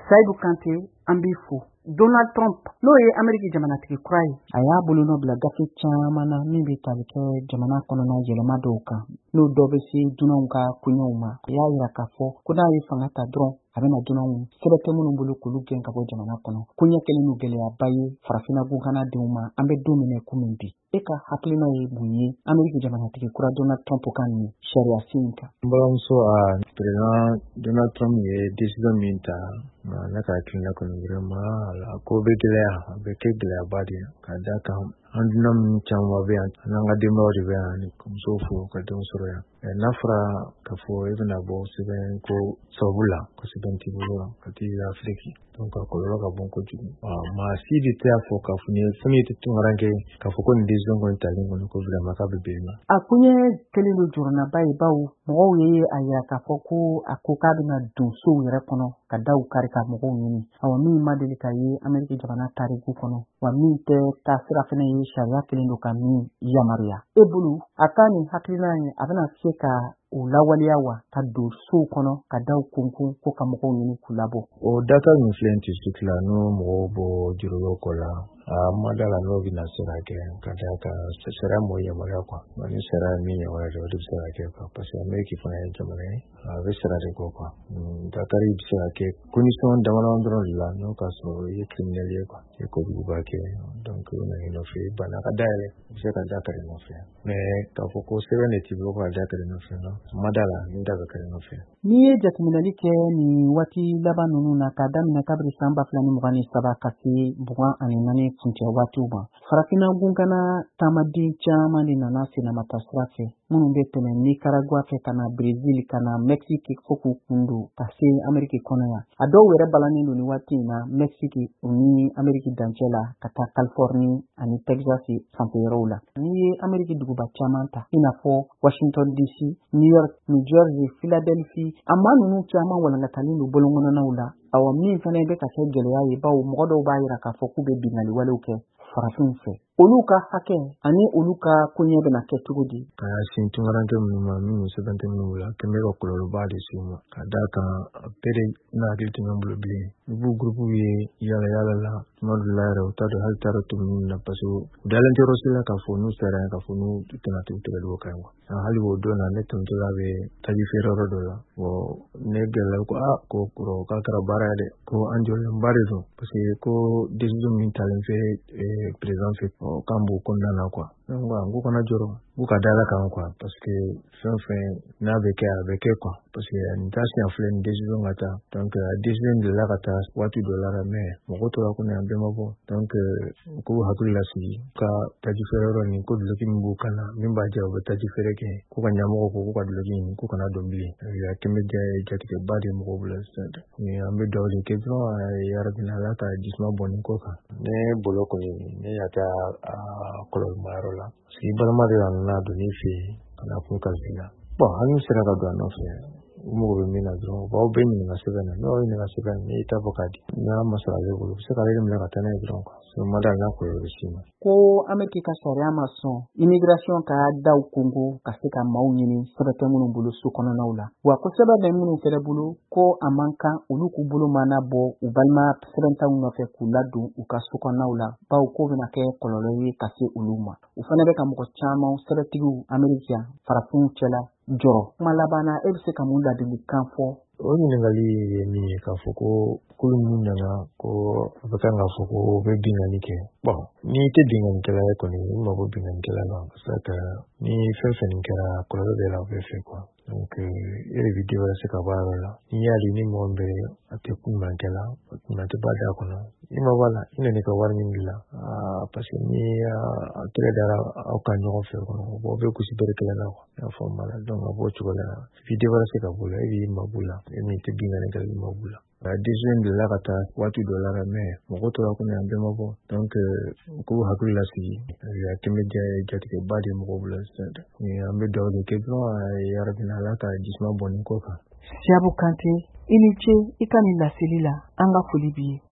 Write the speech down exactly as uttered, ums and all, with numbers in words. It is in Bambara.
Seydou Kanté an b'i fo. Donald Trump n'o ye Ameriki jamanatigi kura ye a y'a bolo nɔ bila gafe caman na min bɛ tali kɛ jamana kɔnɔna yɛlɛma dɔw kan n'o dɔ bɛ se dunanw ka koɲɛw ma. A y'a yira k'a fɔ ko n'a ye fanga ta dɔrɔn a bɛna dunanw sɛbɛn tɛ minnu bolo k'olu gɛn ka bɔ jamana kɔnɔ. Koɲɛ kɛlen n'o gɛlɛyaba ye farafinna gunkanadenw ma an bɛ don min komi bi. E ka hakilina ye mun ye Ameriki jamanatigi kura Donald Trump ka nin sariya sen kan? N balimamuso a president Donald Trump ye décision min ta ne ka hakilina kɔni vraiment a ko bɛ gɛlɛya a bɛ kɛ gɛlɛyaba de ye ka d'a kan an dunan minnu caman bɛ yan n'an ka denbayaw de bɛ yan ni musow fo ka denw sɔrɔ yan n'a fɔra k'a fɔ e bɛna bɔ sɛbɛn ko sababu la ko sɛbɛn t'i bolo ka t'i Afiriki donc a kɔlɔlɔ ka bon kojugu maa si de tɛ a fɔ k'a fɔ ni fɛn min tɛ tunkaran kɛ k'a fɔ ko nin décision kɔni talen kɔni ko vraiment k'a bɛ bɛn ma. A koɲɛ kɛlen don jɔrɔnaba ye bawo mɔgɔw ye a yira k'a fɔ ko a ko k'a bɛna don sow yɛrɛ kɔnɔ ka daw kari ka mɔgɔw ɲini awɔ min ma deli ka ye Ameriki jamana tariku kɔnɔ wa min tɛ taa sira fana ye sariya kelen don ka min yamaruya. E bolo a ka nin hakilina ye a bɛna se ka o lawaleya wa ka don sow kɔnɔ ka daw kunkun ko ka mɔgɔw ɲini k'u labɔ? O data min filɛ nin tissu la n'o mɔgɔw bɔ jurulaw kɔ la a ma da la n'o bɛna se ka kɛ ka d'a kan sariya m'o yamaruya quoi ni sariya ye min yamaruya o de bɛ se ka kɛ quoi parce que Ameriki fana ye jamana ye a bɛ sariya de kɔ quoi Dakari bɛ se ka kɛ condition damadama dɔrɔn de la n'o ka sɔrɔ i ye criminel ye quoi i ye kojuguba kɛ donc o nana i nɔfɛ i banna ka dayɛlɛ i bɛ se ka Dakari nɔfɛ mais k'a fɔ ko sɛbɛn de t'i bolo ko ka Dakari nɔfɛ non ma da la ni da bɛ kari nɔfɛ. N'i ye jateminɛli kɛ nin waati laban ninnu na k'a daminɛ kabiri san ba fila ni mugan ni saba ka se mugan ani naani kuncɛ waatiw ma farafinna gunkana taamaden caman de nana senamata sira fɛ minnu bɛ tɛmɛ Nicaragua fɛ ka na Brésil ka na Mexique fo k'u kun don ka se Ameriki kɔnɔ yan a dɔw yɛrɛ balannen don nin waati in na Mexique ni Ameriki dancɛ la ka taa Californie ani Texas fanfɛyɔrɔw la. N'i ye Ameriki duguba caman ta i n'a fɔ Washington D C, New York, New Jersey, Philadelphia a maa ninnu caman walankatalen don bolonkɔnɔnaw la awɔ min fana bɛ ka kɛ gɛlɛya ye bawo mɔgɔ dɔw b'a yira k'a fɔ k'u bɛ bingali walew kɛ farafinw fɛ. Olu ka hakɛ ani olu ka koɲɛ bɛna kɛ cogo di? Ka sin tunkaranke minnu ma minnu sɛbɛn tɛ minnu la kɛmɛ ka kɔlɔlɔba de s'u ma ka d'a kan a bɛɛ de n'a hakili tɛ ɲɔgɔn bolo bilen u b'u gurupu ye yala yala la tuma dɔw la yɛrɛ u t'a dɔn hali taara tuma min na parce que u dalen tɛ yɔrɔ si la k'a fɔ n'u sera yen k'a fɔ n'u tɛna t'u tɛgɛ don o kan quoi hali o don na ne tɛmɛtɔla bɛ taji feere yɔrɔ dɔ la bon ne gɛlɛya ko aa ko kɔrɔ k'a kɛra baara ye dɛ ko an jɔlenba de don parce que ko décision min talen fɛ président fɛ k'an b'o kɔnɔna na quoi n ko kana jɔrɔ k'u ka da la kan quoi parce que fɛn fɛn n'a bɛ kɛ a bɛ kɛ quoi parce que nin t'a siɲɛ filɛ nin décision ka taa donc a décision de la ka taa waati dɔ la mais mɔgɔ tora ko nin an bɛɛ ma bɔ donc k'u hakili lasigi ka taji feere yɔrɔ nin ko duloki min b'u kan na min b'a jɛ u bɛ taji feere kɛ k'u ka ɲɛmɔgɔ ko k'u ka duloki ɲini k'u kana dɔn bilen a kɛmɛ jatigɛba de mɔgɔw bolo sisan ni an bɛ dugawu de kɛ dɔrɔn yarabina ala ka jisuma bɔ nin ko kan ne bolo kɔni ne y'a kɛ a kɔlɔlɔma yɔrɔ la parce que balima de nana don ne fɛ yen ka na kun kalifin na bon hali n'u sera ka don a nɔfɛ u mago bɛ min na dɔrɔn u b'aw bɛɛ ɲininka sɛbɛn na n'aw ɲininka sɛbɛn n'i ta fɔ k'a di n'a ma sɔrɔ ale bolo u bɛ se k'ale minɛ ka taa n'a ye dɔrɔn quoi so ma da n'a kɔlɔlɔ bɛ s'i ma. Ko Ameriki ka sariya ma sɔn immigration ka daw kongo ka se ka maaw ɲini sɛbɛn tɛ minnu bolo so kɔnɔnaw la wa ko sɛbɛn bɛ minnu fɛnɛ bolo ko a man kan olu k'u bolo mana bɔ u balima sɛbɛntaw nɔfɛ k'u ladon u ka so kɔnɔnaw la bawo ko bɛna kɛ kɔlɔlɔ ye ka se olu ma u fana bɛ ka mɔgɔ caman sɛbɛntigiw Ameriki yan farafinw cɛla jɔrɔ. Kuma laban na e bɛ se ka mun ladilikan fɔ? O ɲininkali ye min ye k'a fɔ ko kulu minnu nana ko a bɛ kan k'a fɔ ko u bɛ binkanni kɛ bon n'i tɛ binkannikɛla ye kɔni i mago binkannikɛla la parce que ni fɛn fɛn nin kɛra kɔlɔlɔ bɛ la o bɛ fɛ quoi donc e de bɛ débarrasser se ka bɔ a yɔrɔ la n'i y'a ye ni mɔgɔ bɛ a tɛ kunkɛ la a tɛ ba d'a kɔnɔ i ma b'a la i nana i ka wari min bila parce que ni a tɛgɛ dara aw ka ɲɔgɔn fɛ kɔnɔ o bɛ gosi bere kelen na quoi i y'a faamu la donc a b'o cogo la i b'i débarrasser ka bɔ la i b'i mabɔ la e min tɛ binkannikɛla i mabɔ la a décision de la ka taa waati dɔ la mais mɔgɔ tora ko nin an bɛɛ ma bɔ donc k'u hakili lasigi a tɛmɛ jatigɛba de mɔgɔw bolo sisan ni an bɛ dugawu de kɛ dɔrɔn yarabina ala ka jisuma bɔ nin ko kan. Siabu Kanté i ni ce i ka nin laseli la an ka foli b'i ye.